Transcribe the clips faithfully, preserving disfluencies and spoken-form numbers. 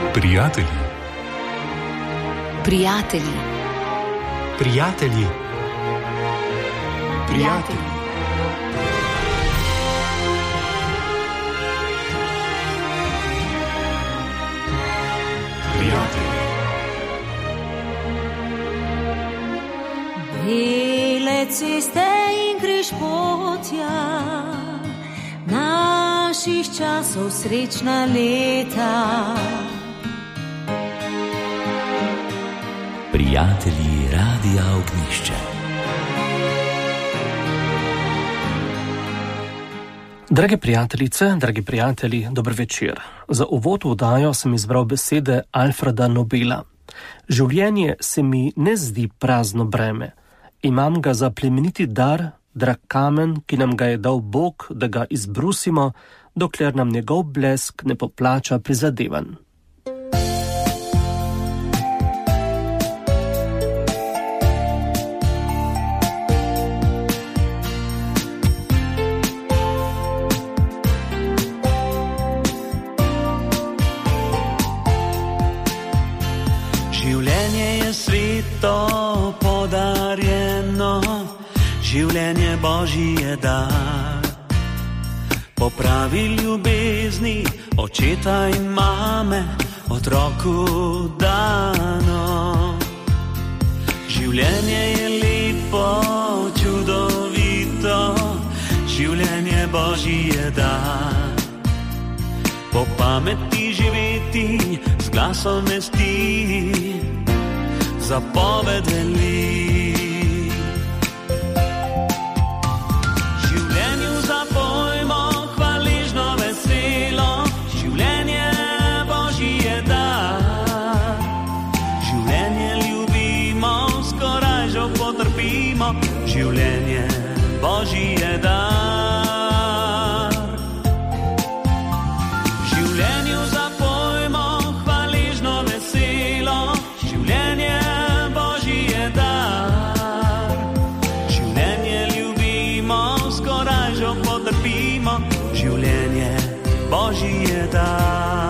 Prijatelji. Prijatelji. Prijatelji. Prijatelji. Prijatelji. Bele ceste in križ potja, naših časov srečna leta. Prijatelji Radia Ognjišče. Drage prijateljice, dragi prijatelji, dober večer. Za uvod v oddajo sem izbral besede Alfreda Nobela. Življenje se mi ne zdi prazno breme. Imam ga za plemeniti dar, drag kamen, ki nam ga je dal Bog, da ga izbrusimo, dokler nam njegov blesk ne poplača prizadevanj. Življenje Božji je dar, popravi ljubezni očeta in mame, otroku dano. Življenje je lepo, čudovito, življenje Božji je dar, po pameti živeti, z glasom vesti, zapovedeli. Življenje Božji je dar. Življenju zapojmo hvaležno veselo, življenje Božji je dar. Življenje ljubimo, skoraj že potrpimo, življenje Božji je dar.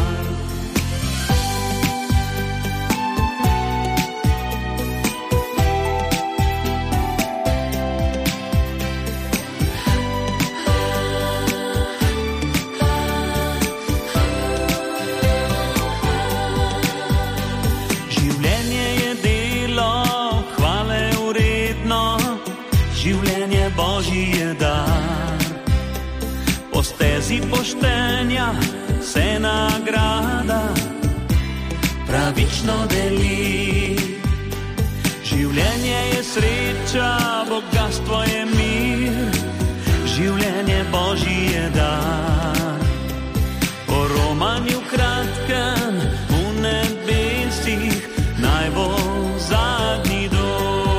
Po stezi poštenja se nagrada pravično deli. Življenje je sreča, bogastvo je mir, življenje Božji je dar. Po romanju kratkem v nebesih naj bo zadnji dom.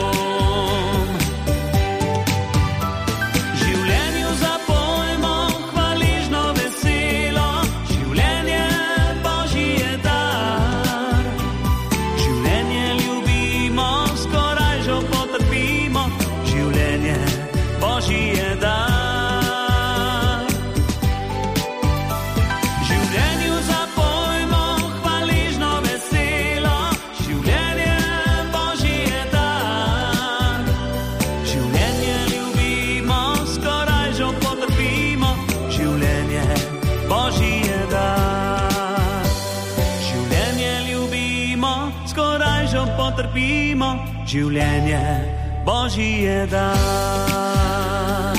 Trpimo, življenje Božji je dar.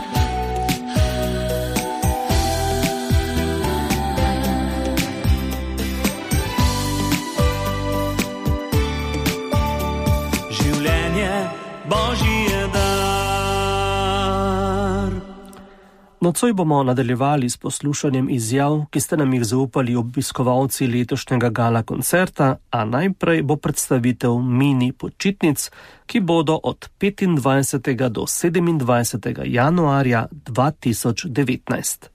Življenje Božji je dar. Nocoj bomo nadaljevali s poslušanjem izjav, ki ste nam jih zaupali obiskovalci letošnjega gala koncerta, a najprej bo predstavitev mini počitnic, ki bodo od petindvajsetega do sedemindvajsetega januarja dva tisoč devetnajst.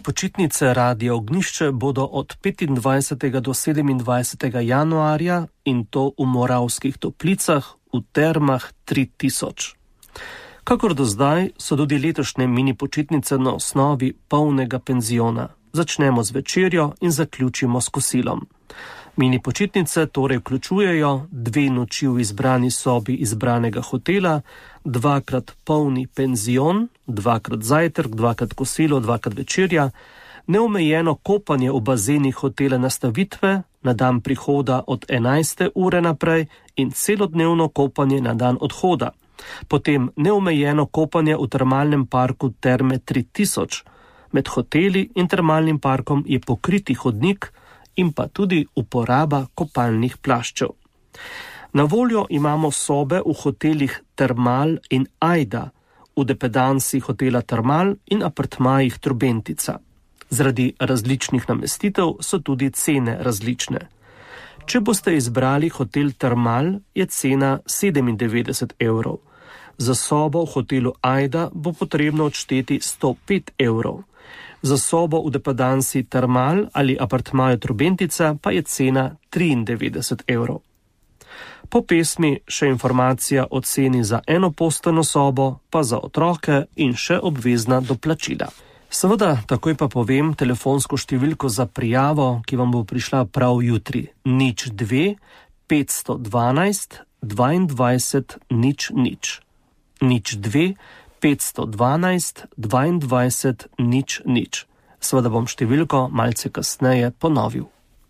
počitnice Radia Ognjišče bodo od petindvajsetega do sedemindvajsetega januarja in to v Moravskih Toplicah v termah tri tisoč. Kakor do zdaj so tudi letošnje mini počitnice na osnovi polnega penziona. Začnemo z večerjo in zaključimo s kosilom. Mini počitnice torej vključujejo dve noči v izbrani sobi izbranega hotela, dvakrat polni penzion, dvakrat zajtrk, dvakrat kosilo, dvakrat večerja, neomejeno kopanje v bazenih hotela Nastavitve na dan prihoda od enajste ure naprej in celodnevno kopanje na dan odhoda. Potem neomejeno kopanje v termalnem parku Terme tri tisoč. Med hoteli in termalnim parkom je pokriti hodnik in pa tudi uporaba kopalnih plaščev. Na voljo imamo sobe v hotelih Termal in Ajda, v depedansi hotela Termal in apartmajih Trubentica. Zaradi različnih namestitev so tudi cene različne. Če boste izbrali hotel Termal, je cena sedemindevetdeset evrov. Za sobo v hotelu Ajda bo potrebno odšteti sto pet evrov. Za sobo v depedansi Termal ali apartmaju Trubentica pa je cena triindevetdeset evrov. Po pesmi še informacija o ceni za enoposteljno sobo, pa za otroke in še obvezna doplačila. Seveda, takoj pa povem telefonsko številko za prijavo, ki vam bo prišla prav jutri. nič dve petsto dvanajst dvaindvajset nič nič. nič dve petsto dvanajst dvaindvajset nič nič. Seveda bom številko malce kasneje ponovil.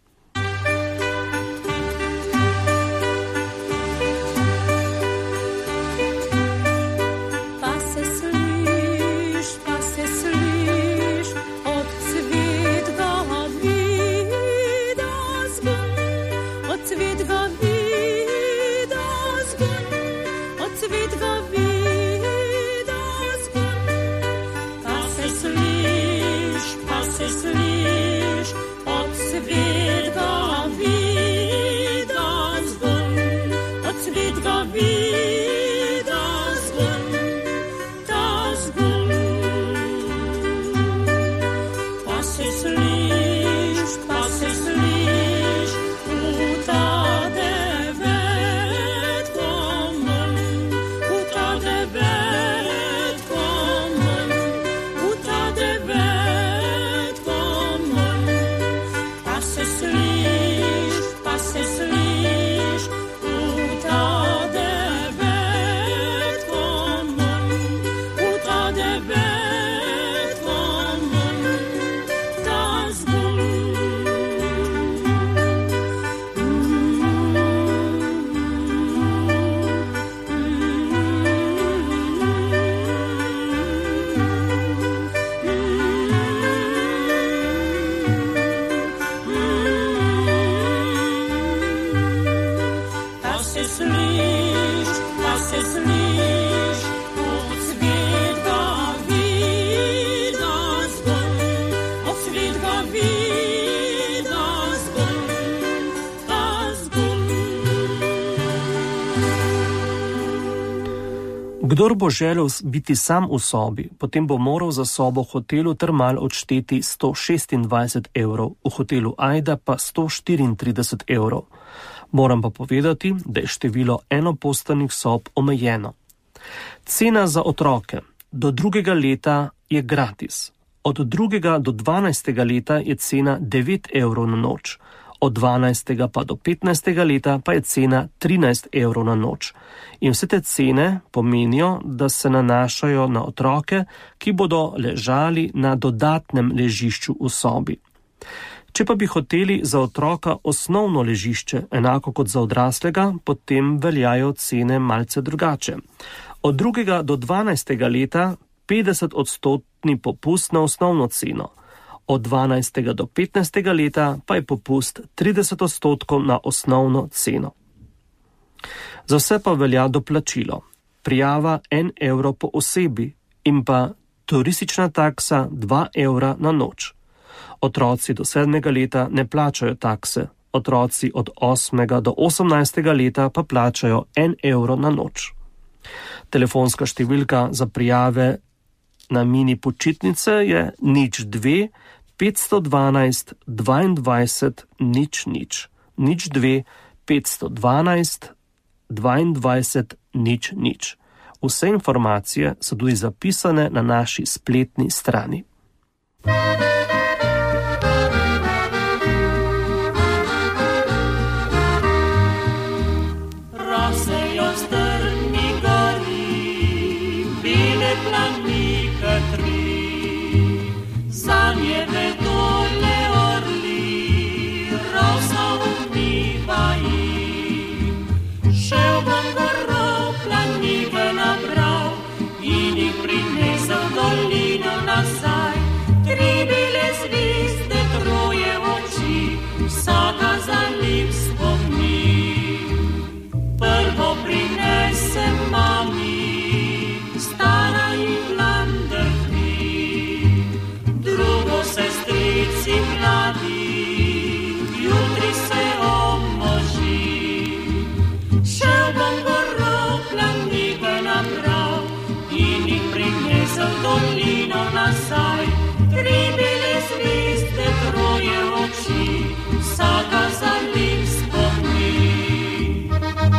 Kdor bo želel biti sam v sobi, potem bo moral za sobo v hotelu Termal odšteti sto šestindvajset evrov, v hotelu Ajda pa sto štiriintrideset evrov. Moram pa povedati, da je število enoposteljnih sob omejeno. Cena za otroke do drugega leta je gratis. Od drugega do dvanajstega leta je cena devet evrov na noč. Od dvanajstega pa do petnajstega leta pa je cena trinajst evrov na noč. In vse te cene pomenijo, da se nanašajo na otroke, ki bodo ležali na dodatnem ležišču v sobi. Če pa bi hoteli za otroka osnovno ležišče, enako kot za odraslega, potem veljajo cene malce drugače. Od drugega do dvanajstega leta petdeset odstotni popust na osnovno ceno. Od dvanajstega do petnajstega leta pa je popust trideset odstotkov na osnovno ceno. Za vse pa velja doplačilo. Prijava en evro po osebi in pa turistična taksa dva evra na noč. Otroci do sedmega leta ne plačajo takse, otroci od osmega do osemnajstega leta pa plačajo en evro na noč. Telefonska številka za prijave na mini počitnice je nič dve petsto dvanajst dvaindvajset nič nič. Nič dve petsto dvanajst dvaindvajset nič nič. Vse informacije so tudi zapisane na naši spletni strani. Rasejo strmi gori, bile planike tri, zanje vedole orli, rosa umivaji. Šel bom goro planike nabral in jih prinesel dolino nazaj. Tri bile zvizde, troje oči, vsaka za lep spomin. Prvo prinesem mami, stara in mlander dni, drugo sestrici mladi, jutri se omoži. Šel bom goro planike nabral in jih prinesel dolino nazaj. Tri bile zvizde, troje oči, vsaka za lep spomin.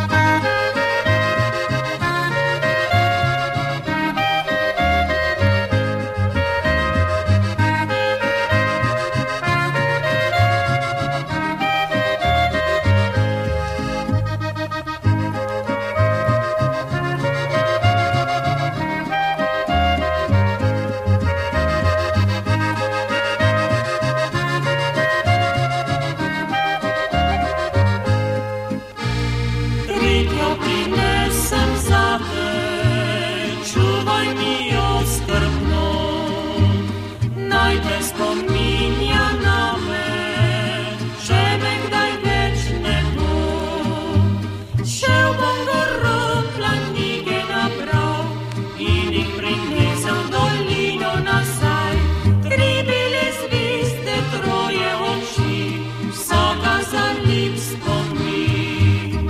Tretjo prinesem zate, čuvaj mi jo skrbno, naj te spominja name, če me kdaj več ne bo. Šel bom goro planike nabral in jih prinesel dolino nazaj. Tri bile zvizde, troje oči, vsaka za lep spomin.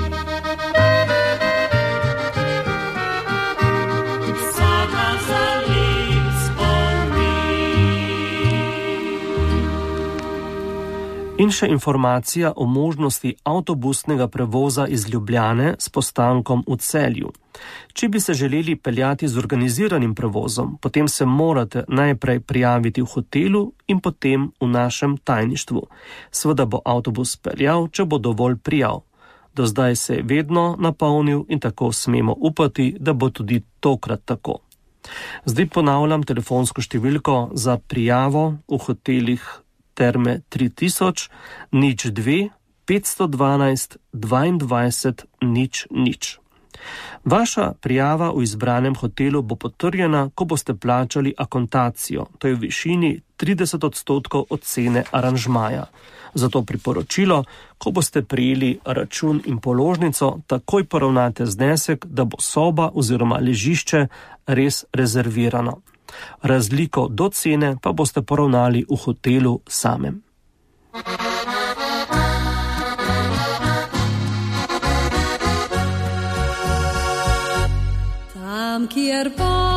Vsaka za lep spomin. In še informacija o možnosti avtobusnega prevoza iz Ljubljane s postankom v Celju. Če bi se želeli peljati z organiziranim prevozom, potem se morate najprej prijaviti v hotelu in potem v našem tajništvu. Seveda bo avtobus peljal, če bo dovolj prijav. Do zdaj se je vedno napolnil in tako smemo upati, da bo tudi tokrat tako. Zdaj ponavljam telefonsko številko za prijavo v hotelih Terme tri tisoč, nič dve petsto dvanajst dvaindvajset nič nič. Vaša prijava v izbranem hotelu bo potrjena, ko boste plačali akontacijo, to je v višini trideset odstotkov od cene aranžmaja. Zato priporočilo, ko boste prijeli račun in položnico, takoj poravnate znesek, da bo soba oziroma ležišče res rezervirano. Razliko do cene pa boste poravnali v hotelu samem. Tam, kjer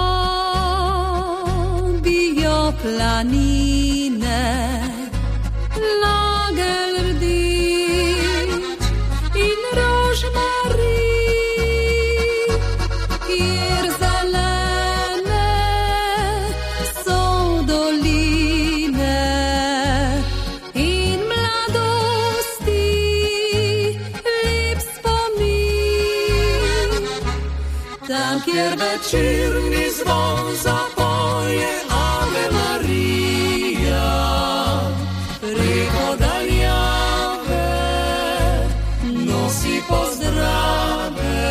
vodijo planine, nagelj rdič in rožmarin, kjer zelene so doline in mladosti lep spomin. Tam, kjer večerni zvon zapoje Ave Marija, preko daljave nosi pozdrave,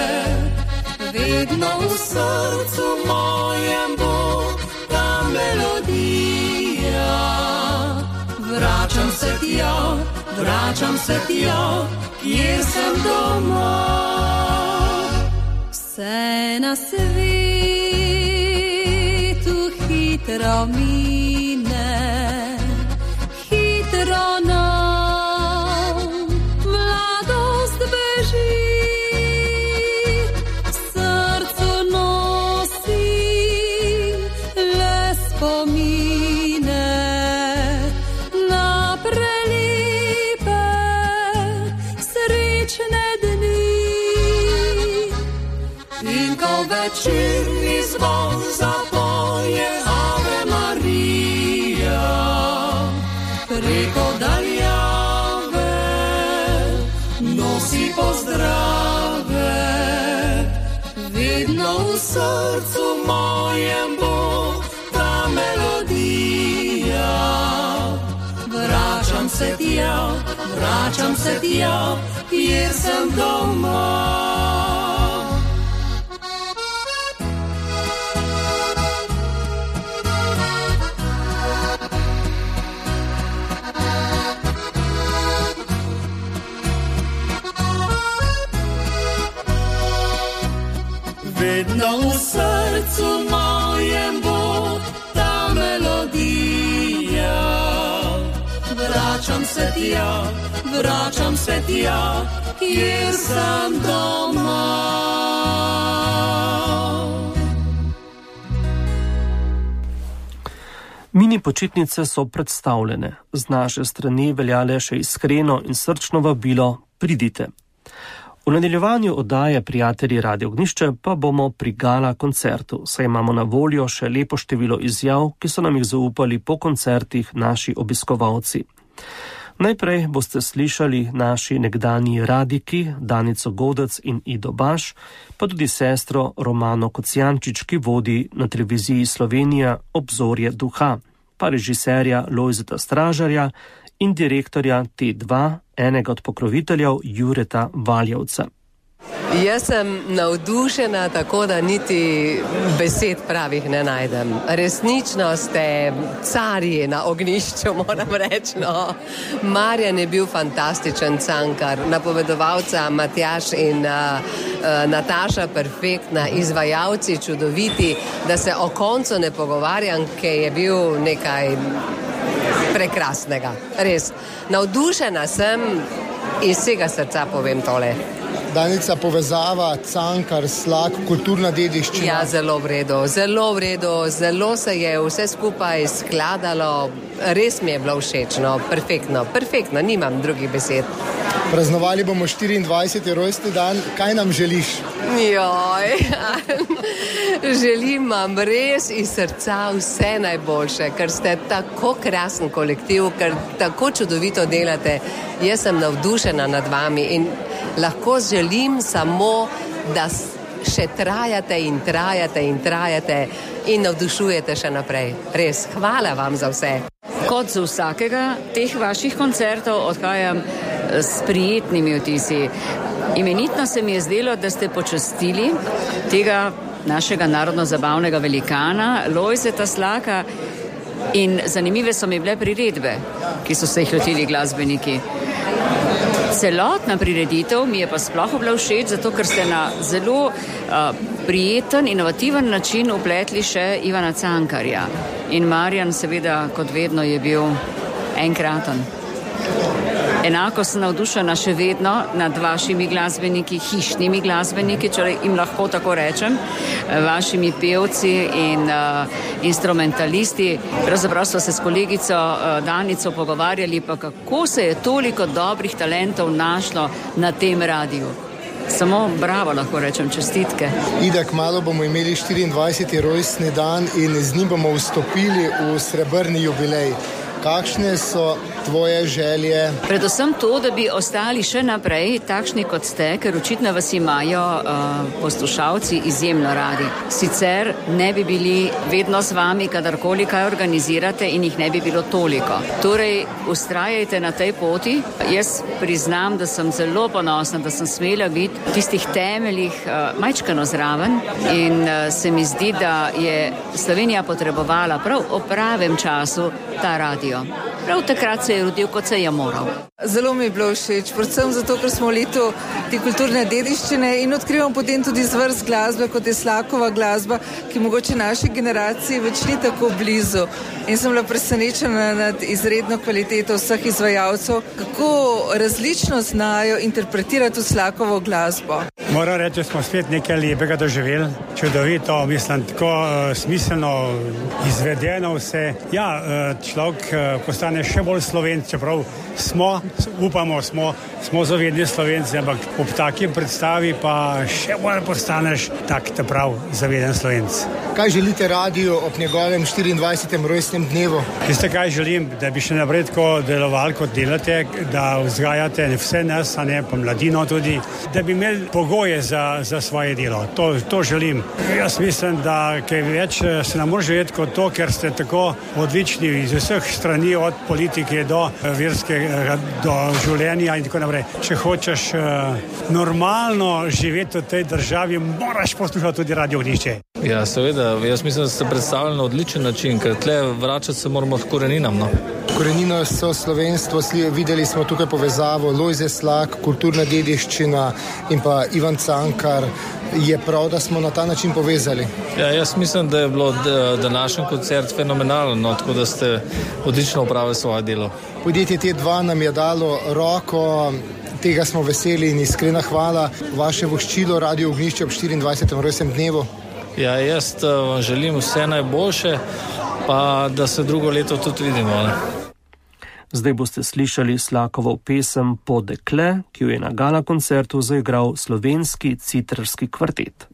vedno v srcu mojem bo ta melodija. Vračam se tja, vračam se tja, kjer sem doma. Vse na svetu hitro mine, hitro nam mladost beži, v srcu nosim In ko večerni zvon zapoje Ave Marija, preko daljave nosi pozdrave, vedno v srcu mojem bo ta melodija. Vračam se tja, vračam se tja, kjer sem doma. Vedno v srcu mojem bo ta melodija. Vračam se tja, vračam se tja, kjer sem doma. Mini počitnice so predstavljene. Z naše strani veljale še iskreno in srčno vabilo, pridite. V nadaljevanju oddaje Prijatelji Radio Ognjišče pa bomo pri gala koncertu, saj imamo na voljo še lepo število izjav, ki so nam jih zaupali po koncertih naši obiskovalci. Najprej boste slišali naši nekdanji radiki Danico Godec in Ido Baš, pa tudi sestro Romano Kocijančič, ki vodi na televiziji Slovenija Obzorje duha, pa režiserja Lojzeta Stražarja in direktorja T dva, enega od pokroviteljev Jureta Valjevca. Jaz sem navdušena, tako da niti besed pravih ne najdem. Resnično ste carji na ognjišču, moram reči. No. Marjan je bil fantastičen cankar, napovedovalca Matjaž in uh, uh, Nataša perfektna, izvajalci čudoviti, da se o koncu ne pogovarjam, ker je bil nekaj prekrasnega. Res, navdušena sem, iz vsega srca povem tole. Danica, povezava, cankar, slak, kulturna dediščina. Ja, zelo v redu, zelo v redu, zelo se je vse skupaj skladalo, res mi je bilo všečno, perfektno, perfektno, nimam drugih besed. Praznovali bomo štiriindvajseti rojstni dan, kaj nam želiš? Joj, želim vam res iz srca vse najboljše, ker ste tako krasen kolektiv, ker tako čudovito delate. Jaz sem navdušena nad vami in lahko želim samo, da še trajate in trajate in trajate in navdušujete še naprej. Res, hvala vam za vse. Kot z vsakega teh vaših koncertov odhajam s prijetnimi vtisi. Imenitno se mi je zdelo, da ste počastili tega našega narodno-zabavnega velikana, Lojzeta Slaka, in zanimive so mi bile priredbe, ki so se jih lotili glasbeniki. Celotna prireditev mi je pa sploh bila všeč, zato ker ste na zelo uh, prijeten, inovativen način upletli še Ivana Cankarja. In Marjan seveda, kot vedno, je bil enkraten. Enako sem navdušena še vedno nad vašimi glasbeniki, hišnimi glasbeniki, če jim lahko tako rečem, vašimi pevci in uh, instrumentalisti. Pravzaprav so se s kolegico uh, Danico pogovarjali, pa kako se je toliko dobrih talentov našlo na tem radiju. Samo bravo, lahko rečem, čestitke. Ida, kmalu bomo imeli štiriindvajseti rojstni dan in z njim bomo vstopili v srebrni jubilej. Kakšne so tvoje želje? Predvsem to, da bi ostali še naprej takšni kot ste, ker očitno vas imajo uh, poslušalci izjemno radi. Sicer ne bi bili vedno z vami, kadarkoli kaj organizirate in jih ne bi bilo toliko. Torej, ustrajajte na tej poti. Jaz priznam, da sem zelo ponosna, da sem smela biti v tistih temeljih uh, majčkano zraven in uh, se mi zdi, da je Slovenija potrebovala prav v pravem času ta radio. Prav takrat se je rodil, kot se je moral. Zelo mi je bilo všeč, predvsem zato, ker smo v letu te kulturne dediščine in odkrivamo potem tudi zvrst glasbe, kot je Slakova glasba, ki mogoče naši generaciji več ni tako blizu. In sem bila presenečena nad izredno kvaliteto vseh izvajalcev, kako različno znajo interpretirati Slakovo glasbo. Moram reči, smo spet nekaj lepega doživeli, čudovito, mislim, tako uh, smiselno izvedeno vse. Ja, uh, človek uh, postane še bolj Slovenc, čeprav smo upamo, smo, smo zavedni Slovenci, ampak ob takim predstavi pa še bolj postaneš tak ta prav zaveden Slovenc. Kaj želite radiju ob njegovem štiriindvajsetem rojstnem dnevu? Veste, kaj želim? Da bi še naprej tako delovali, kot delate, da vzgajate vse nas, a ne pa mladino tudi, da bi imeli pogoje za, za svoje delo. To, to želim. Jaz mislim, da kaj več se nam može živeti kot to, ker ste tako odlični iz vseh strani, od politike do verskega, do življenja in tako naprej. Če hočeš uh, normalno živeti v tej državi, moraš poslušati tudi Radio Ognjišče. Ja, seveda, jaz mislim, da ste predstavljali na odličen način, ker tle vračati se moramo k koreninam, no. Korenino so slovenstvo, videli smo tukaj povezavo Lojze Slak, kulturna dediščina in pa Ivan Cankar. Je prav, da smo na ta način povezali? Ja, jaz mislim, da je bilo današnji koncert fenomenalen, no, tako da ste odlično opravili svoje delo. Podjetje T dva nam je dalo roko, tega smo veseli in iskrena hvala. Vaše voščilo Radio Ognjišče ob štiriindvajsetem rojstnem dnevu. Ja, jaz vam želim vse najboljše, pa da se drugo leto tudi vidimo. Ne? Zdaj boste slišali Slakovo pesem Po dekle, ki jo je na gala koncertu zaigral slovenski citrarski kvartet.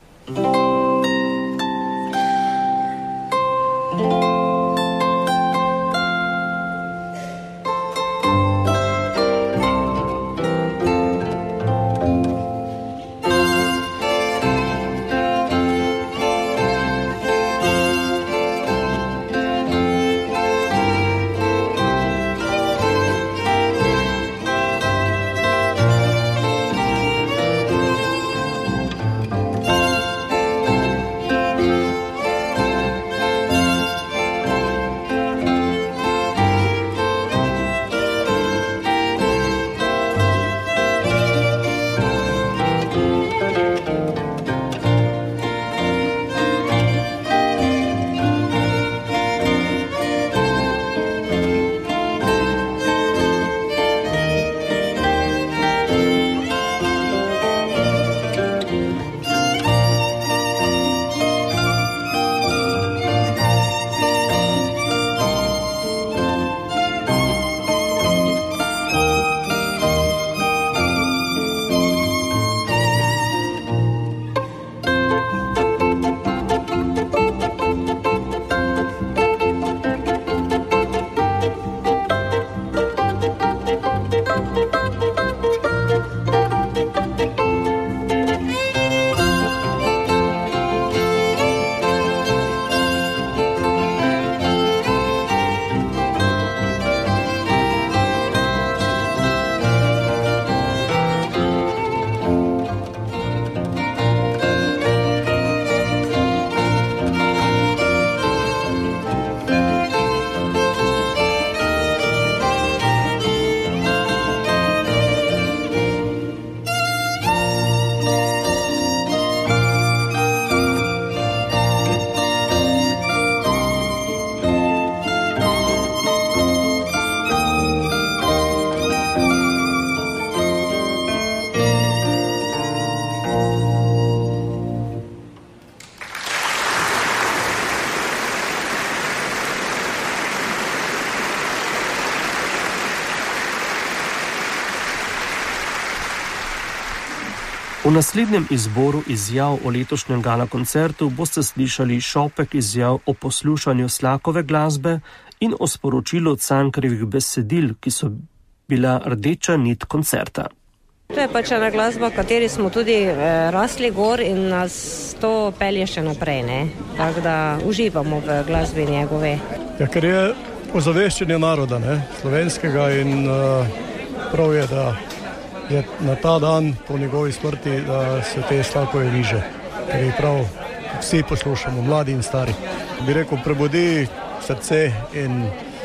V naslednjem izboru izjav o letošnjem gala koncertu boste slišali šopek izjav o poslušanju Slakove glasbe in o sporočilu Cankarjevih besedil, ki so bila rdeča nit koncerta. To je pač ena glasba, v kateri smo tudi eh, rasli gor in nas to pelje še naprej, ne? Tako da uživamo v glasbi njegove. Ja, ker je ozaveščenje naroda, ne? Slovenskega in uh, prav je, da je na ta dan po njegovi smrti, da se te Slakove viže, ker je prav vsi poslušamo, mladi in stari. Bi rekel, prebudi srce in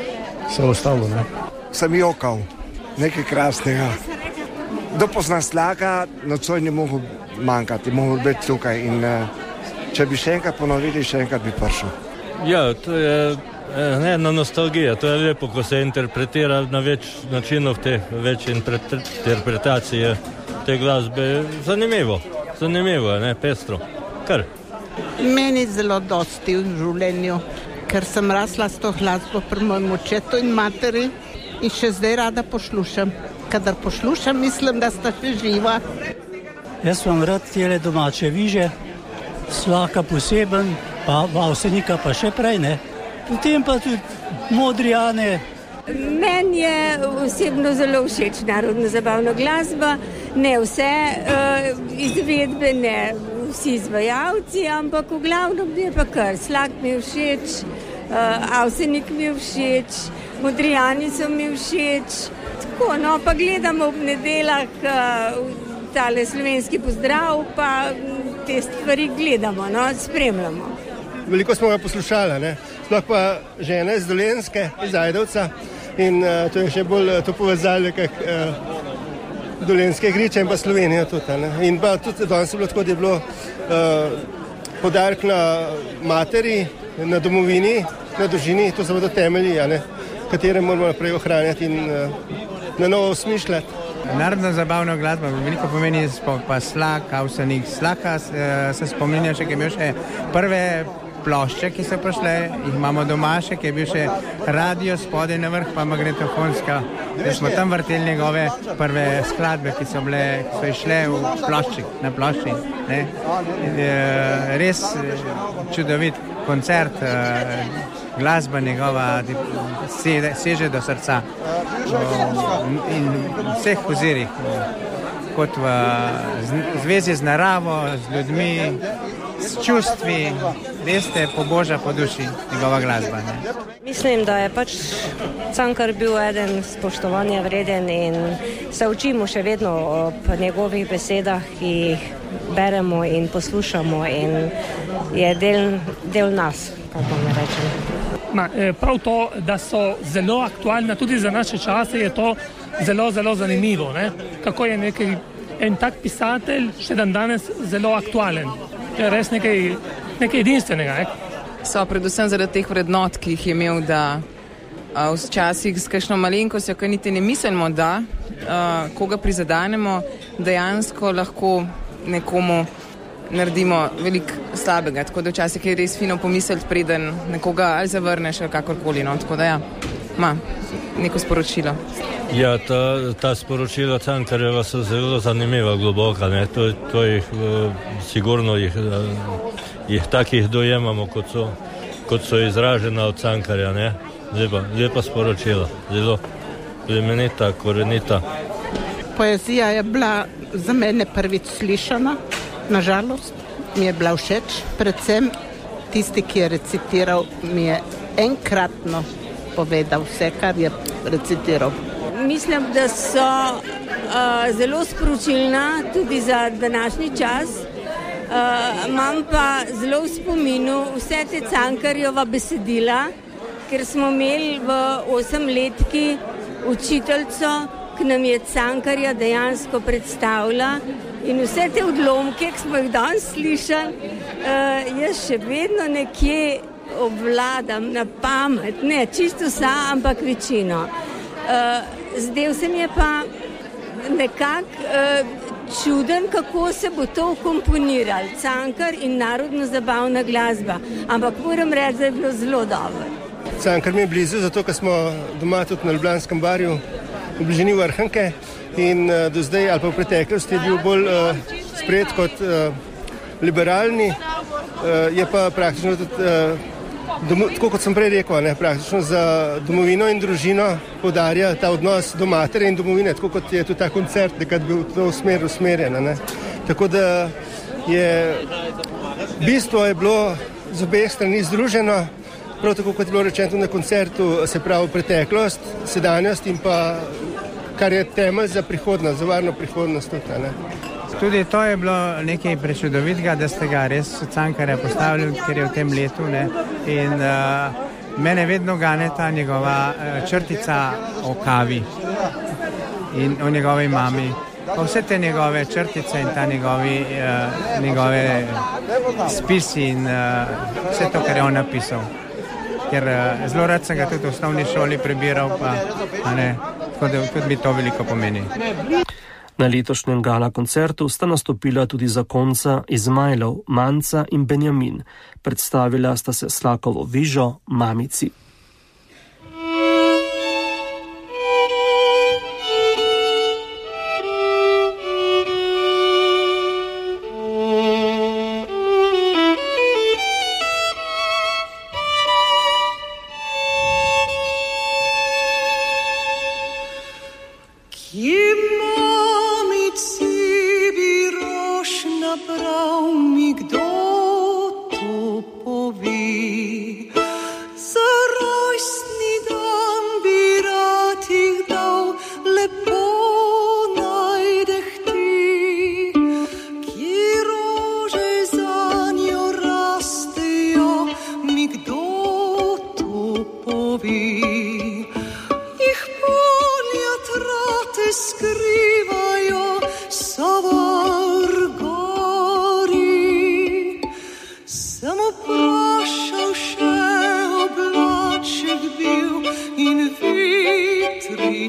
se ostalo, ne? Sem jokal, nekaj krasnega. Kdo pozna Slaka, nocoj ne mogo manjkati, mogo biti tukaj in uh, če bi še enkrat ponovili, še enkrat bi prišel. Ja, to je ena nostalgija, to je lepo, ko se interpretira na več načinov, te več interpretacije te glasbe. Zanimivo, zanimivo, ne, pestro, kar. Meni zelo dosti v življenju, ker sem rasla s to glasbo pri mojem očetu in materi in še zdaj rada poslušam. Kadar poslušam, mislim, da sta še živa. Jaz vam rad tele domače viže, Slaka poseben, pa Avsenika pa še prej, ne. Potem pa tudi Modrijane. Meni je osebno zelo všeč narodno zabavna glasba, ne vse uh, izvedbe, ne vsi izvajalci, ampak v glavnem mi je pa kar. Slak mi je všeč, uh, Avsenik mi je všeč, Modrijani so mi všeč. Tako, no, pa gledamo ob nedeljah uh, tale slovenski pozdrav, pa te stvari gledamo, no, spremljamo. Veliko smo ga poslušali, ne? Sploh pa žena iz Dolenjske, iz Ajdovca, in uh, to je še bolj uh, to povezali, kak uh, Dolenjske igriče in pa Slovenijo tudi, ne? In pa tudi danes je bilo tako, da je bilo uh, podarek na materi, na domovini, na družini, to so bodo temelji, ne? Katere moramo naprej ohranjati in uh, na novo osmišljati. Narodna zabavna glasba veliko pomeni, pa Slak, Avsenik. Slaka se spominja še, ki je bil še prve plošče, ki so prišle, jih imamo doma še, ki je bil še radio spodaj na vrh, pa magnetofonska. Da smo tam vrteli njegove prve skladbe, ki so bile, ki so išle v plošči, na plošči. Ne? Res čudovit koncert, glasba njegova seže do srca in v vseh ozirih, kot v zvezi z naravo, z ljudmi, s čustvi, veste, poboža po duši njegova glasba. Ne? Mislim, da je pač Cankar bil eden spoštovanja vreden in se učimo še vedno ob njegovih besedah, ki jih beremo in poslušamo in je del, del nas, kako me rečem. Ma, prav to, da so zelo aktualna tudi za naše čase, je to zelo, zelo zanimivo, ne? Kako je nekaj, en tak pisatelj še dan danes zelo aktualen. To je res nekaj, nekaj edinstvenega. Ne? So predvsem zaradi teh vrednot, ki jih je imel, da a, včasih s kakšno malenkostjo, ko niti ne mislimo, da a, koga prizadanemo, dejansko lahko nekomu naredimo veliko slabega, tako da včasih je res fino pomisliti, preden nekoga ali zavrneš ali kakorkoli, no, tako da ja, ima neko sporočilo. Ja, ta, ta sporočila Cankarjeva so zelo zanimiva, globoka, ne, to, to jih, sigurno jih, jih takih dojemamo, kot so, kot so izražena od Cankarja, ne, lepa, lepa sporočila, zelo plemenita, korenita. Poezija je bila za mene prvič slišana. Nažalost, mi je bila všeč, predvsem tisti, ki je recitiral, mi je enkratno povedal vse, kar je recitiral. Mislim, da so uh, zelo sporočilna tudi za današnji čas. Uh, imam pa zelo v spominu vse te Cankarjeva besedila, ker smo imeli v osemletki učiteljico, ki nam je Cankarja dejansko predstavila. In vse te odlomke, ki smo jih danes slišali, uh, jaz še vedno nekje obvladam na pamet, ne čisto vsa, ampak večino. Uh, zdaj se mi je pa nekako uh, čuden, kako se bo to komponirali, Cankar in narodno zabavna glasba, ampak moram reči, da je bilo zelo dobro. Cankar mi je blizu, zato ker smo doma tudi na Ljubljanskem barju, v bližini Vrhunke. In uh, do zdaj ali pa v preteklosti je bil bolj uh, sprejet kot uh, liberalni, uh, je pa praktično tudi, uh, domo, tako kot sem prej rekel, ne, praktično za domovino in družino poudarja ta odnos do matere in domovine, tako kot je tudi ta koncert, nekaj bil v to smer usmerjen. Ne. Tako da je bistvo je bilo z obeh strani združeno, prav tako kot je bilo rečeno na koncertu, se pravi preteklost, sedanjost in pa kar je temelj za prihodnost, za varno prihodnost tudi, ne. Tudi to je bilo nekaj prečudovitega, da ste ga res Cankarja postavili, ker je v tem letu, ne. In uh, mene vedno gane ta njegova uh, črtica o kavi in o njegovi mami. Pa vse te njegove črtice in ta njegovi, uh, njegove spisi in uh, vse to, kar je on napisal. Ker uh, zelo rad sem ga tudi v osnovni šoli prebiral, pa a ne. Tako da tudi mi to veliko pomeni. Na letošnjem gala koncertu sta nastopila tudi zakonca Izmajlov, Manca in Benjamin. Predstavila sta se Slakovo vižo Mamici.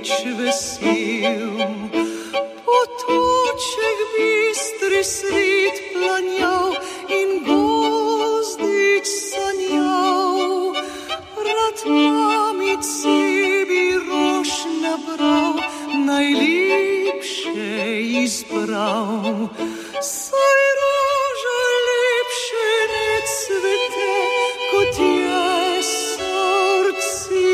nič vesel. Potoček bistri sred planjal in gozdič sanjal. Rad mamici bi rož nabral, najlepše izbral. Saj roža lepše ne cvete, kot je srci.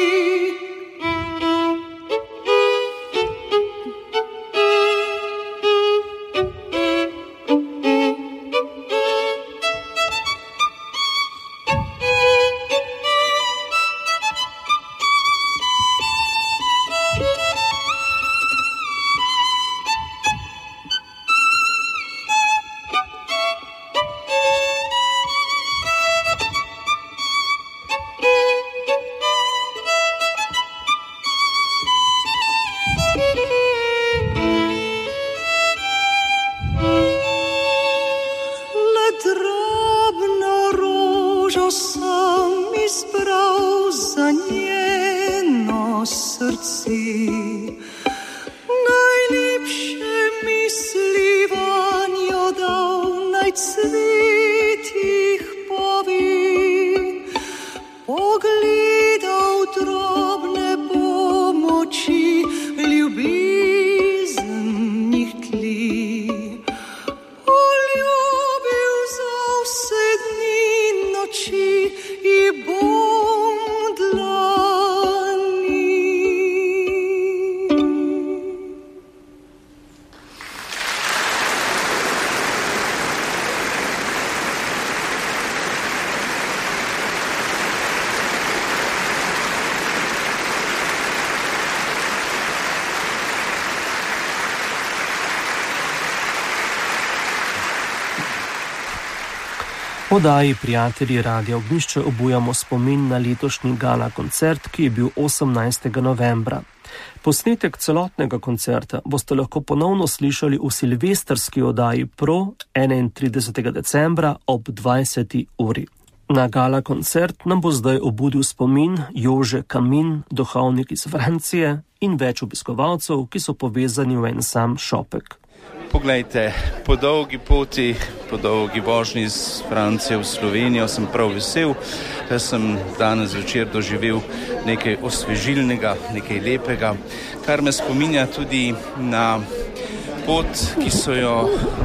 V oddaji Prijatelji Radia Ognjišče obujamo spomin na letošnji gala koncert, ki je bil osemnajstega novembra. Posnetek celotnega koncerta boste lahko ponovno slišali v silvestrski oddaji Pro enaintridesetega decembra ob dvajseti uri. Na gala koncert nam bo zdaj obudil spomin Jože Kamin, duhovnik iz Francije, in več obiskovalcev, ki so povezani v en sam šopek. Poglejte, po dolgi poti, po dolgi vožnji iz Francije v Slovenijo sem prav vesel, da sem danes večer doživel nekaj osvežilnega, nekaj lepega, kar me spominja tudi na pot, ki so jo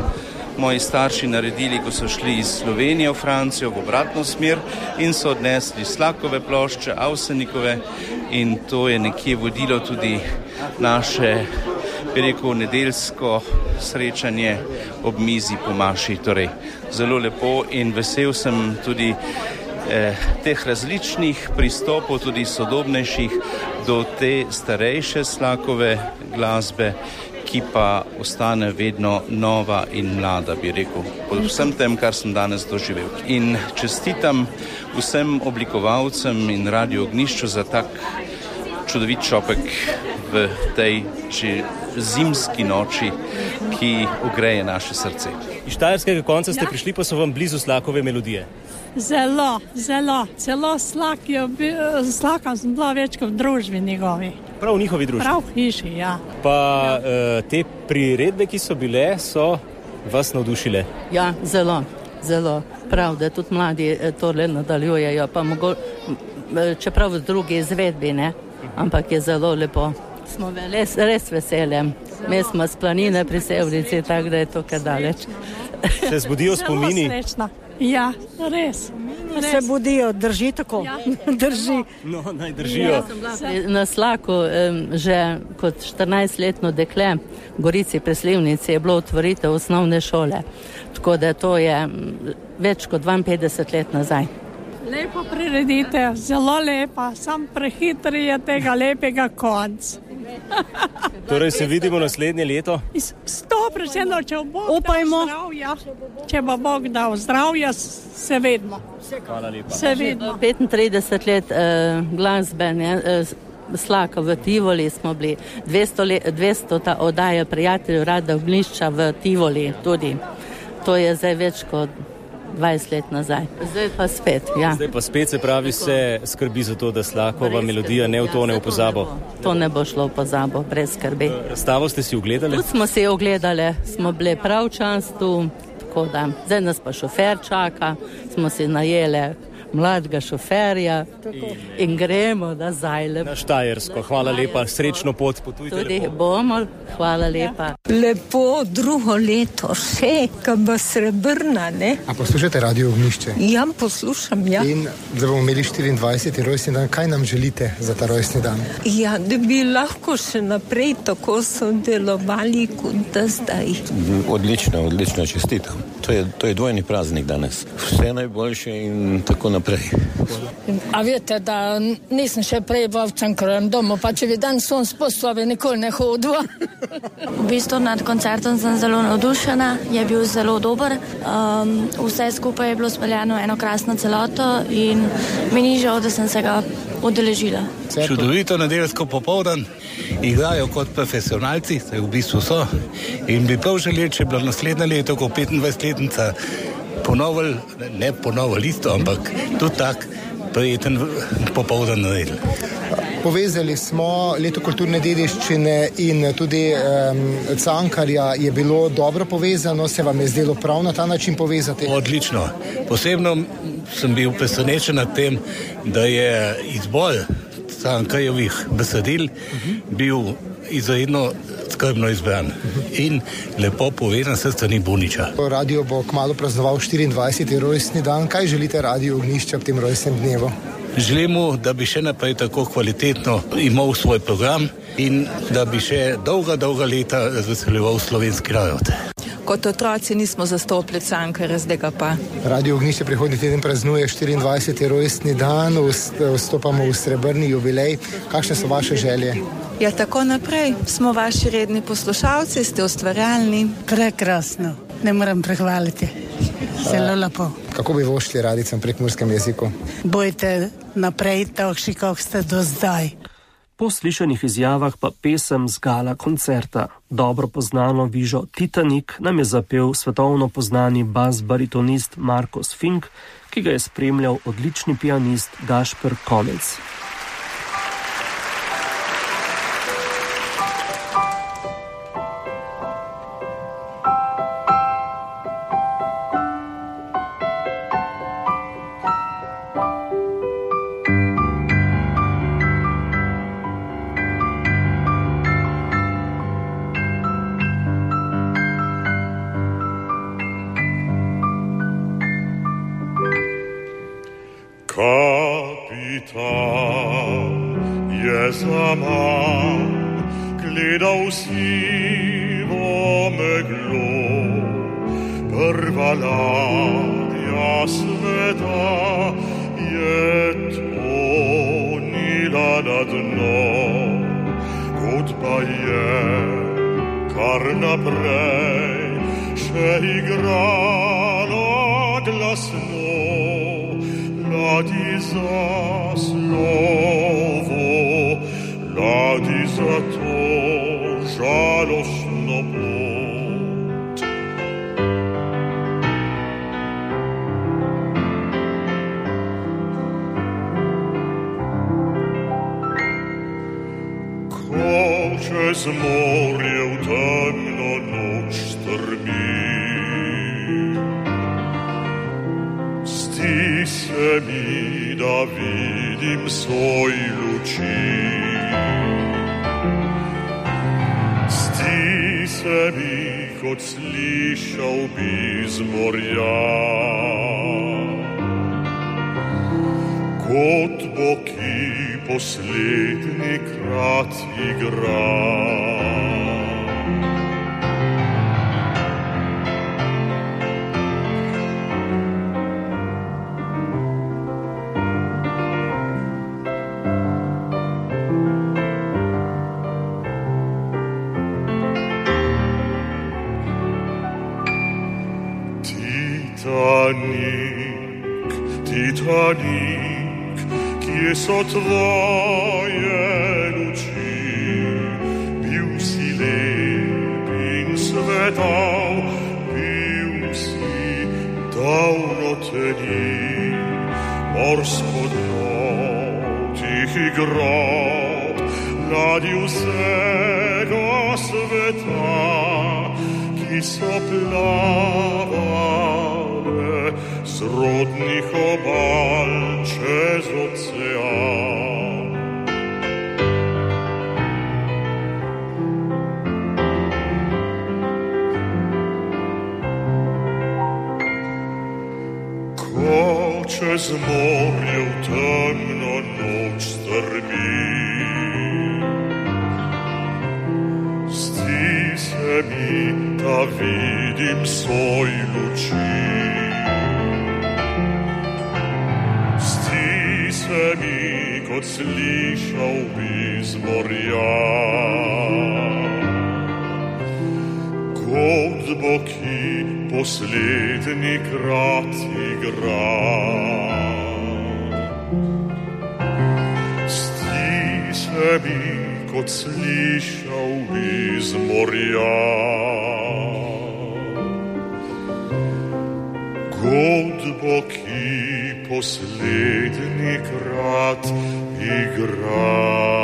moji starši naredili, ko so šli iz Slovenije v Francijo v obratno smer in so odnesli Slakove plošče, Avsenikove, in to je nekje vodilo tudi naše, bi rekel, nedeljsko srečanje ob mizi po maši. Torej, zelo lepo in vesel sem tudi eh, teh različnih pristopov, tudi sodobnejših, do te starejše Slakove glasbe, ki pa ostane vedno nova in mlada, bi rekel, po vsem tem, kar sem danes doživel. In čestitam vsem oblikovalcem in Radio Ognjišču za tak čudovit šopek v tej zimski noči, ki ogreje naše srce. Iz štajerskega konca ste ja. prišli, pa so vam blizu Slakove melodije. Zelo, zelo, celo Slak je, Slaka sem bila več kot v družbi njegovi. Prav v njihovi družbi? Prav v hiši, ja. Pa ja. Uh, te priredbe, ki so bile, so vas navdušile? Ja, zelo, zelo. Prav, da tudi mladi tole nadaljujejo, pa mogo, čeprav v drugi izvedbi, ne, ampak je zelo lepo. Smo res, res veseli. Mi smo s planine pri Sevnici, tako da je to kar daleč. Se zbudijo spomini? Zelo srečna. Ja, res. res. Se budijo, drži tako. Ja. Drži. No, naj držijo. Ja, na Slaku um, že kot štirinajstletno dekle v Gorici pri Slivnici je bilo otvoritev osnovne šole. Tako da to je um, več kot dvainpetdeset let nazaj. Lepo prireditev, zelo lepa, sam prehitri je tega lepega konc. Torej se vidimo naslednje leto? Sto procentno, če bo Bog dal zdravja, če bo Bog dal zdravja, se vidimo. Hvala lepa. Se vidimo. petintrideset let uh, glasbe, ne, uh, Slaka v Tivoli smo bili, dvesto, le, dvesto oddaja Prijateljev Radia Ognjišča v Tivoli tudi. To je zdaj več kot dvajset let nazaj. Zdaj pa spet, ja. Zdaj pa spet se pravi, se skrbi za to, da Slakova melodija ne utone v pozabo. To ne bo šlo v pozabo, brez skrbi. Razstavo ste si ogledali? Tudi smo si ogledali, smo bili prav čas tu, tako da zdaj nas pa šofer čaka, smo si najeli mladega šoferja in gremo nazaj. Na Štajersko, hvala lepa, srečno pot, potujte lepo. Tudi bomo, hvala lepa. Lepo drugo leto, še, ko bo srebrna, ne? A poslušate Radio Ognjišče? Ja, poslušam, ja. In da bomo imeli štiriindvajseti rojstni dan, kaj nam želite za ta rojstni dan? Ja, da bi lahko še naprej tako sodelovali kot da zdaj. Odlično, odlično, čestitam. To je, to je dvojni praznik danes. Vse najboljše in tako naprej. A veste, da nisem še prej v Cankarjevem domu, pa če bi dan son sposobe nikoli ne hodila. V bistvu nad koncertom sem zelo navdušena, je bil zelo dober. Um, vse skupaj je bilo speljano eno krasno celoto in mi ni žal, da sem se ga udeležila. Čudovito nedeljsko popoldan, igrajo kot profesionalci, se v bistvu so, in bi prav želeli, če bi bilo naslednje leto, ko petindvajsetletnica ponovil, ne ponovil isto, ampak tudi tak prijeten popoldan naredili. Povezali smo leto kulturne dediščine in tudi um, Cankarja je bilo dobro povezano, se vam je zdelo prav na ta način povezati? Odlično. Posebno sem bil presenečen nad tem, da je izbor Cankarjevih besedil bil izredno skrbno izbran in lepo povedan s strani Buniča. Radio bo kmalu praznoval štiriindvajseti rojstni dan. Kaj želite Radio Ognjišče ob tem rojstnem dnevu? Želimo, da bi še naprej tako kvalitetno imel svoj program in da bi še dolga, dolga leta razveseljeval slovenski narod. Kot otroci nismo zastopili Cankarja, zdaj ga pa. Radio Ognjišče prihodnji teden praznuje štiriindvajseti rojstni dan, vstopamo v srebrni jubilej. Kakšne so vaše želje? Ja, tako naprej. Smo vaši redni poslušalci, ste ustvarjalni. Prekrasno, ne moram prehvaliti. Zelo lepo. Kako bi vošli radicam v prekmurskem jeziku? Bojte naprej takšni, kako ste do zdaj. Po slišanih izjavah pa pesem z gala koncerta. Dobro poznano vižo Titanik nam je zapel svetovno poznani bas-baritonist Markus Fink, ki ga je spremljal odlični pianist Gašper Komec. polno teni, morsko dno, tihi grob, ladji vsega sveta, ki so plavale z rodnih obal čez ocean. Ko čez morje v temno noč strmi, zdi se mi, da vidim soj luči. Zdi se mi, kot slišal bi z morja godbo, ki poslednji krat igra. Zdi se mi, kot slišal bi z morja godbo, ki poslednji krat igra.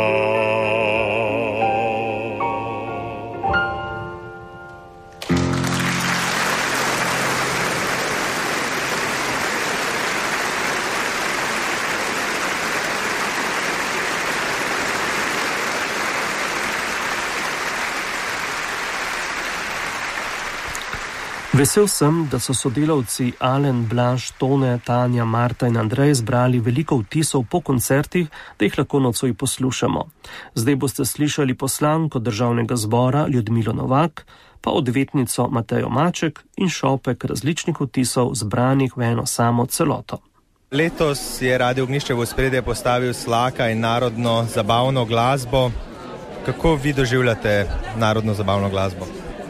Vesel sem, da so sodelavci Alen, Blaž, Tone, Tanja, Marta in Andrej zbrali veliko vtisov po koncertih, da jih lahko nocoj poslušamo. Zdaj boste slišali poslanko državnega zbora Ljudmilo Novak, pa odvetnico Matejo Maček in šopek različnih vtisov zbranih v eno samo celoto. Letos je Radio Ognjišče v ospredje postavil Slaka in narodno zabavno glasbo. Kako vi doživljate narodno zabavno glasbo?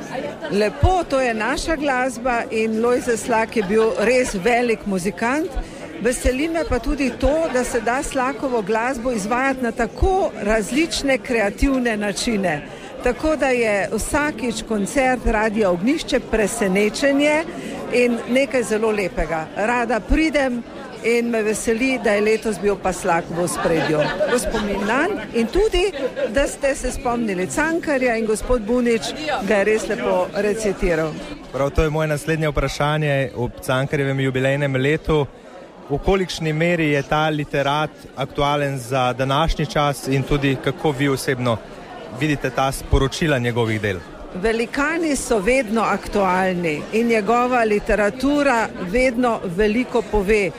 Lepo, to je naša glasba in Lojze Slak je bil res velik muzikant. Veseli me pa tudi to, da se da Slakovo glasbo izvajati na tako različne kreativne načine. Tako da je vsakič koncert Radia Ognjišče presenečenje in nekaj zelo lepega. Rada pridem in me veseli, da je letos bil pa Slak v ospredju. Gospod Milan in tudi, da ste se spomnili Cankarja in gospod Bunič ga je res lepo recitiral. Prav to je moje naslednje vprašanje ob Cankarjevem jubilejnem letu. V kolikšni meri je ta literat aktualen za današnji čas in tudi kako vi osebno vidite ta sporočila njegovih del? Velikani so vedno aktualni in njegova literatura vedno veliko pove.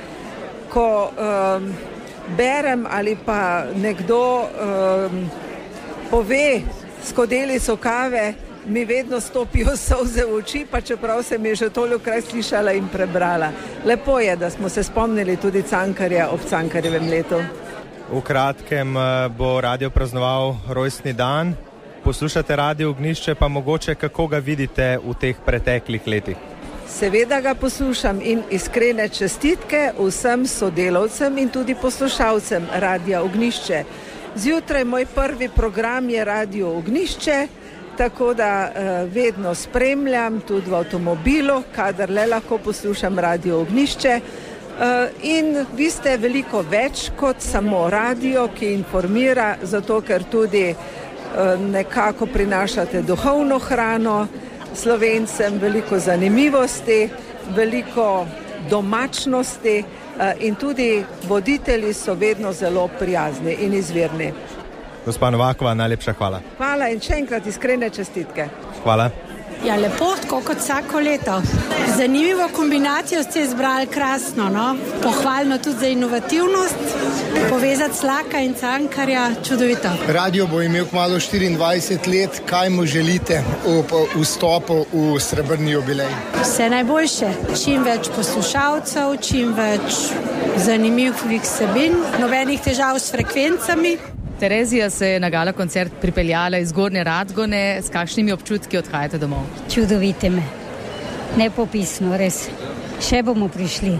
Ko um, berem ali pa nekdo um, pove skodelico kave, mi vedno stopijo solze v oči, pa čeprav sem je že tolikokrat slišala in prebrala. Lepo je, da smo se spomnili tudi Cankarja ob Cankarjevem letu. V kratkem bo radio praznoval rojstni dan. Poslušate Radio Ognjišče, pa mogoče kako ga vidite v teh preteklih letih? Seveda ga poslušam in iskrene čestitke vsem sodelavcem in tudi poslušalcem Radia Ognjišče. Zjutraj moj prvi program je Radio Ognjišče, tako da uh, vedno spremljam tudi v avtomobilu, kadar le lahko poslušam Radio Ognjišče. Uh, in vi ste veliko več kot samo radio, ki informira, zato ker tudi uh, nekako prinašate duhovno hrano Slovencem, veliko zanimivosti, veliko domačnosti uh, in tudi voditelji so vedno zelo prijazni in izvirni. Gospa Novakova, najlepša hvala. Hvala in še enkrat iskrene čestitke. Hvala. Ja, lepo, tako kot vsako leto. Zanimivo kombinacijo ste izbrali, krasno, no? Pohvalno tudi za inovativnost, povezati Slaka in Cankarja, čudovito. Radio bo imel kmalu štiriindvajset let, kaj mu želite ob vstopu v srebrni jubilej? Vse najboljše, čim več poslušalcev, čim več zanimivih vsebin, nobenih težav s frekvencami. Terezija se je na gala koncert pripeljala iz Gornje Radgone. S kakšnimi občutki odhajate domov? Čudovite me. Nepopisno, res. Še bomo prišli.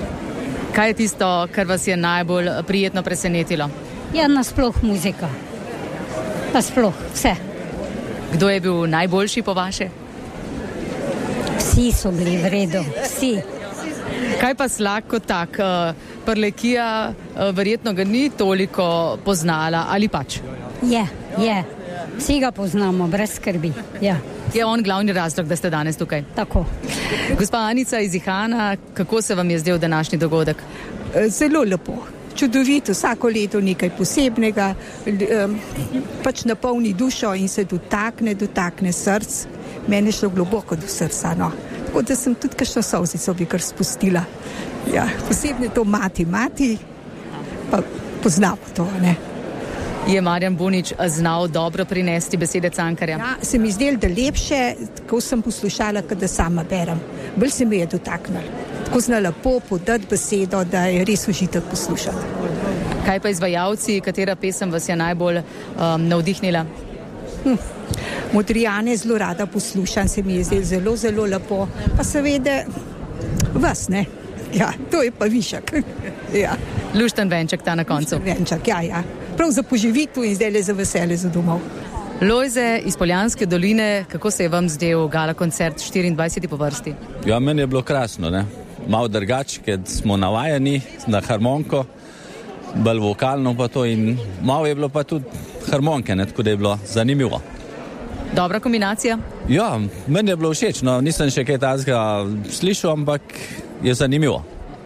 Kaj je tisto, kar vas je najbolj prijetno presenetilo? Ja, nasploh muzika. Nasploh, vse. Kdo je bil najboljši po vaše? Vsi so bili v redu, vsi. Kaj pa Slak kot tak? Prlekija verjetno ga ni toliko poznala, ali pač? Je, je. Vsi ga poznamo, brez skrbi. Ja. Je on glavni razlog, da ste danes tukaj? Tako. Gospa Anica iz Ihana, kako se vam je zdel današnji dogodek? Zelo lepo. Čudovito, vsako leto nekaj posebnega, pač napolni dušo in se dotakne, dotakne src. Mene je šlo globoko do srca, no. Tako da sem tudi kakšno solzico bi kar spustila. Ja, posebno to mati, mati, pa poznamo to, ne. Je Marjan Bunič znal dobro prinesti besede Cankarja? Ja, se mi zdel, da lepše, ko sem poslušala, kada sama berem. Bolj se mi je dotaknil. Tako zna lepo podati besedo, da je res užitek poslušati. Kaj pa izvajalci, katera pesem vas je najbolj um, navdihnila? Hm. Modrijane zelo rada poslušam, se mi je zdel zelo, zelo lepo. Pa seveda vas, ne? Ja, to je pa višek. Ja. Lušten venček ta na koncu. Lušten venček, ja, ja. Prav za poživitev in zdaj le za veselje za domov. Lojze iz Poljanske doline, kako se je vam zdel gala koncert štiriindvajseti po vrsti? Ja, meni je bilo krasno, ne? Malo drugače, ker smo navajeni na harmoniko, bolj vokalno pa to in malo je bilo pa tudi harmonike, ne? Tako da je bilo zanimivo. Dobra kombinacija? Ja, meni je bilo všeč, no, nisem še kaj takega slišal, ampak je zanimivo.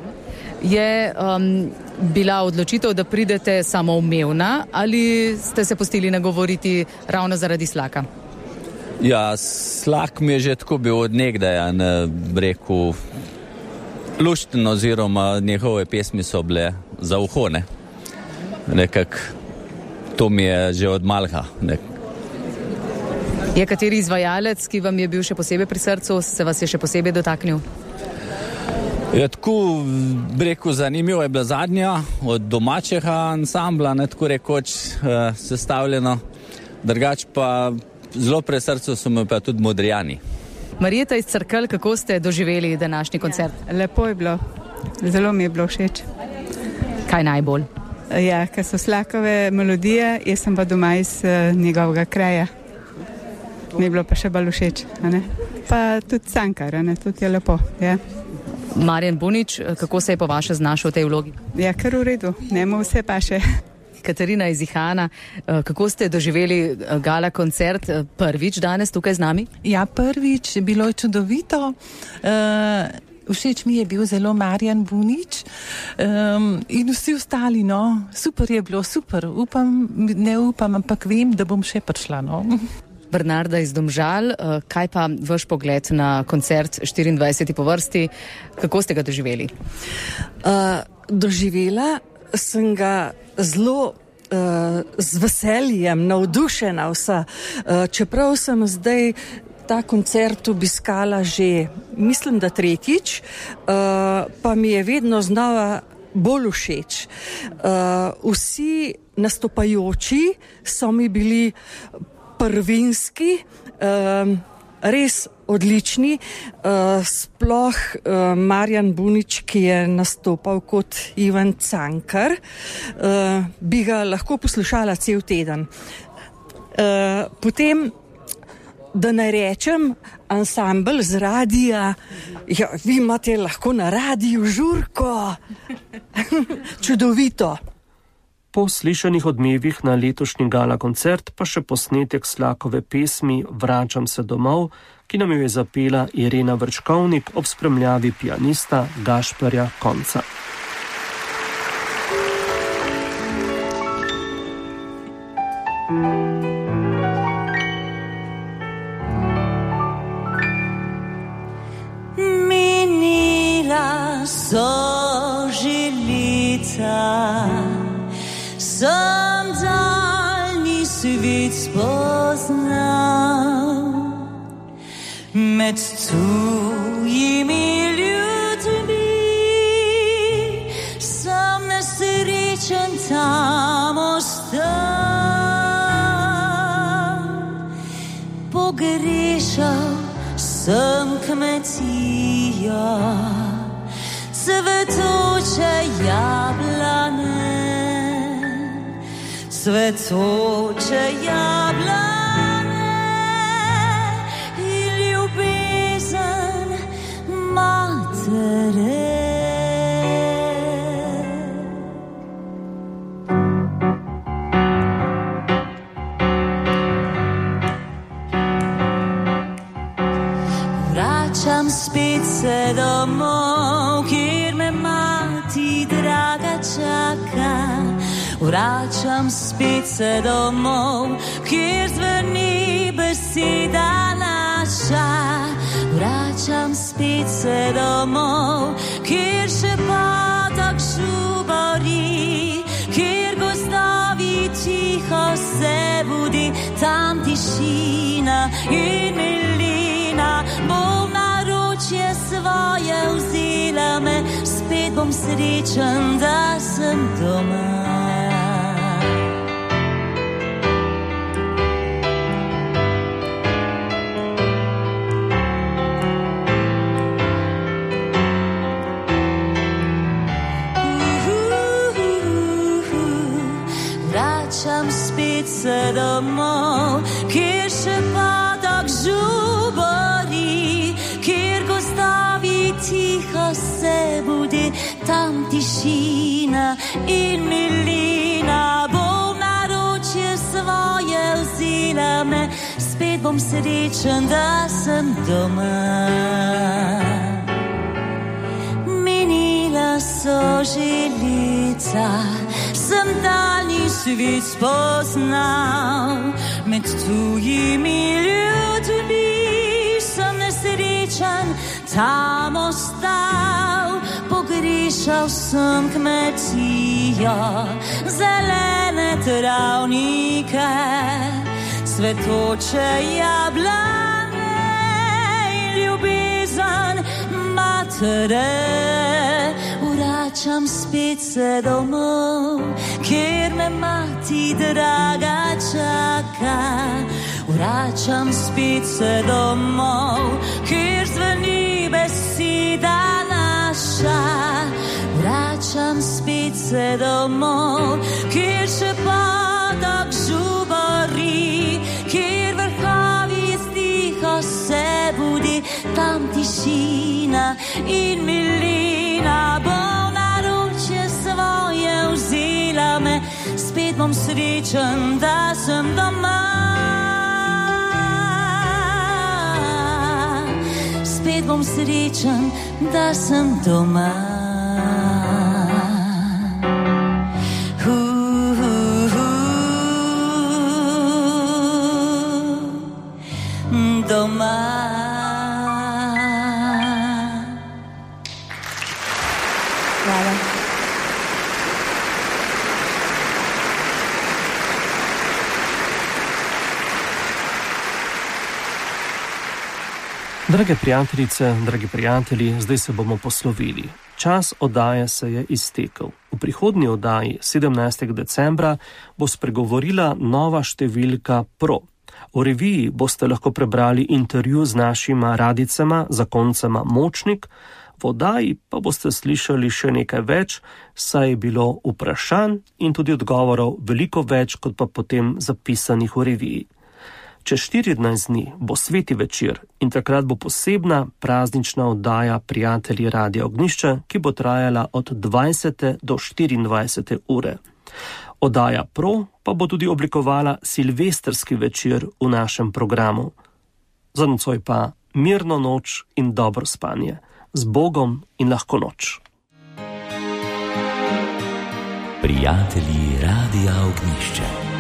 Je um, bila odločitev, da pridete samoumevna ali ste se pustili nagovoriti ravno zaradi Slaka? Ja, Slak mi je že tako bil od nekdaj, ne, rekel, lušten oziroma njegove pesmi so bile za uho, ne. Nekak, to mi je že od malha, nek. Je kateri izvajalec, ki vam je bil še posebej pri srcu, se vas je še posebej dotaknil? Je tako, rekel, zanimivo je bila zadnja od domačega ansambla, ne, tako rekoč uh, sestavljeno. Drugač pa zelo pri srcu so mi pa tudi Modrijani. Marijeta iz Cerkelj, kako ste doživeli današnji koncert? Ja, lepo je bilo, zelo mi je bilo všeč. Kaj najbolj? Ja, ker so Slakove melodije, jaz sem pa doma iz uh, njegovega kraja. Mi je bilo pa še bolj všeč, a ne? Pa tudi Cankar, a ne, tudi je lepo, ja. Marjan Bunič, kako se je po vaše znašel v tej vlogi? Ja, kar v redu, nemo vse pa še. Katarina iz Ihana, kako ste doživeli gala koncert prvič danes tukaj z nami? Ja, prvič, bilo je čudovito. Uh, všeč mi je bil zelo Marjan Bunič um, in vsi ostali, no, super je bilo, super. Upam, ne upam, ampak vem, da bom še prišla, no. Bernarda iz Domžal, kaj pa vaš pogled na koncert štiriindvajseti po vrsti, kako ste ga doživeli? Uh, doživela sem ga zelo uh, z veseljem, navdušena vsa. Uh, čeprav sem zdaj ta koncert obiskala že, mislim, da tretjič, uh, pa mi je vedno znova bolj všeč. Uh, vsi nastopajoči so mi bili prvinski, um, res odlični, uh, sploh uh, Marjan Bunič, ki je nastopal kot Ivan Cankar, uh, bi ga lahko poslušala cel teden. Uh, potem, da ne rečem, ansambel z radija, ja, vi imate lahko na radiju žurko. Čudovito. Po slišanih odmevih na letošnji gala koncert pa še posnetek Slakove pesmi Vračam se domov, ki nam jo je zapela Irena Vrčkovnik ob spremljavi pianista Gašperja Konca. Minila so žilica, sem daljni svet spoznal, med tujimi ljudmi sem nesrečen tam ostal. Pogrešal sem kmetijo, cvetoče jablane, cvetoče jablane in ljubezen matere. vračam spet se domov, kjer zveni beseda naša. Vračam spet se domov, kjer še potok žubori, kjer gozdovi tiho se budi, tam tišina in milina. Bom naročje svoje vzela me, spet bom srečen, da sem doma. Vračam spet se domov, kjer še potok žubori, kjer gozdovi tiho se budi, tam tišina in milina. Bom naročje svoje vzela me, spet bom srečen, da sem doma. Minila so že leta, sem daljni svet spoznal, med tujimi ljudmi sem nesrečen tam ostal. Pogrešal sem kmetijo, zelene travnike, cvetoče jablane in ljubezen matere. Vračam spet se domov, kjer me mati draga čaka. Vračam spet se domov, kjer zveni beseda naša. Vračam spet se domov, kjer še potok žubori, kjer vrhovi tiho se budi, tam tišina in milina. Bom naročje svoje vzela me, spet bom srečen, da sem doma. Spet bom srečen, da sem doma. Doma. Hvala. Drage prijateljice, dragi prijatelji, zdaj se bomo poslovili. Čas oddaje se je iztekel. V prihodnji oddaji sedemnajstega decembra bo spregovorila nova številka Pro. V reviji boste lahko prebrali intervju z našima radicama, zakoncema Močnik, v oddaji pa boste slišali še nekaj več, saj je bilo vprašanj in tudi odgovorov veliko več, kot pa potem zapisanih v reviji. Čez štirinajst dni bo sveti večer in takrat bo posebna praznična oddaja Prijatelji Radia Ognjišče, ki bo trajala od dvajsete do štiriindvajsete ure. Oddaja Pro pa bo tudi oblikovala silvestrski večer v našem programu. Za nocoj pa mirno noč in dobro spanje. Z Bogom in lahko noč. Prijatelji Radia Ognjišče.